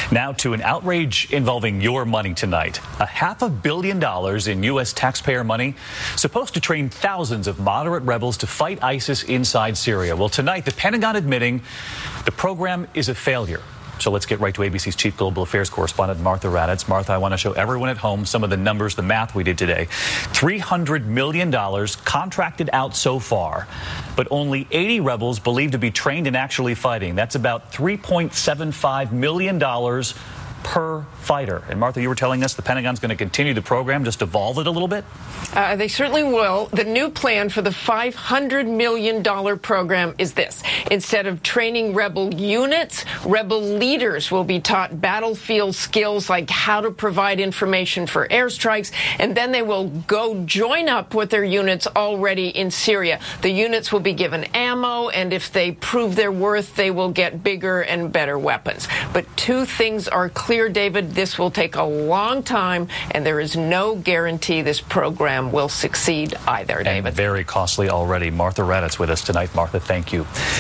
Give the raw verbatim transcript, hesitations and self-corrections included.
Now to an outrage involving your money tonight. A half a billion dollars in U S taxpayer money supposed to train thousands of moderate rebels to fight ISIS inside Syria. Well, tonight, the Pentagon admitting the program is a failure. So let's get right to A B C's chief global affairs correspondent, Martha Raddatz. Martha, I want to show everyone at home some of the numbers, the math we did today. three hundred million dollars contracted out so far, but only eighty rebels believed to be trained and actually fighting. That's about three point seven five million dollars per fighter. And Martha, you were telling us the Pentagon's going to continue the program, just evolve it a little bit? Uh, they certainly will. The new plan for the five hundred million dollars program is this. Instead of training rebel units, rebel leaders will be taught battlefield skills like how to provide information for airstrikes, and then they will go join up with their units already in Syria. The units will be given ammo, and if they prove their worth, they will get bigger and better weapons. But two things are clear, David. This will take a long time, and there is no guarantee this program will succeed either, David. And very costly already. Martha Raddatz with us tonight. Martha, thank you.